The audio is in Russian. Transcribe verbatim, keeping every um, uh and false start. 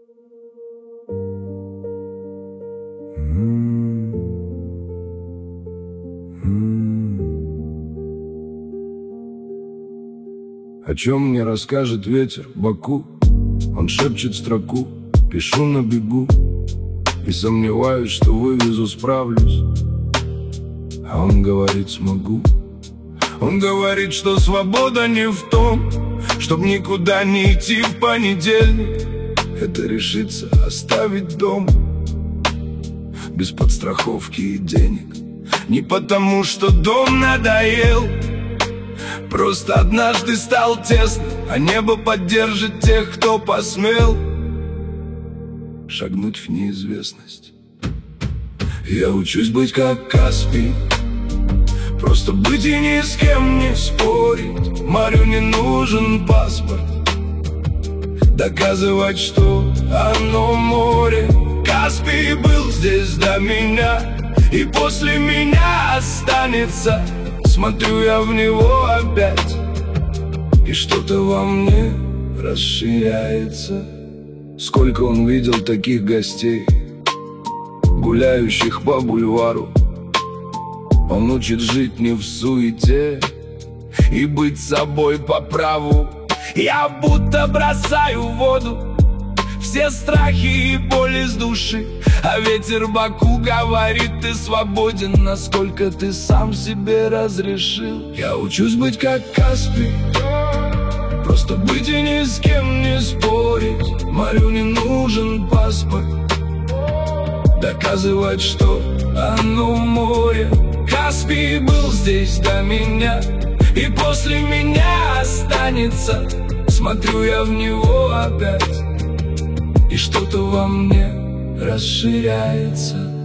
О чем мне расскажет ветер в Баку? Он шепчет строку, пишу на бегу и сомневаюсь, что вывезу, справлюсь. А он говорит, смогу. Он говорит, что свобода не в том, чтоб никуда не идти в понедельник. Это решиться оставить дом без подстраховки и денег. Не потому, что дом надоел, просто однажды стал тесно, а небо поддержит тех, кто посмел шагнуть в неизвестность. Я учусь быть как Каспий, просто быть и ни с кем не спорить. Морю не нужен паспорт, доказывать, что оно море. Каспий был здесь до меня, и после меня останется. Смотрю я в него опять, и что-то во мне расширяется. Сколько он видел таких гостей, гуляющих по бульвару. Он учит жить не в суете и быть собой по праву. Я будто бросаю в воду все страхи и боли с души, а ветер в Баку говорит, ты свободен, насколько ты сам себе разрешил. Я учусь быть как Каспий, просто быть и ни с кем не спорить. Морю не нужен паспорт, доказывать, что оно море. Каспий был здесь до меня, и после меня останется. Смотрю я в него опять, и что-то во мне расширяется.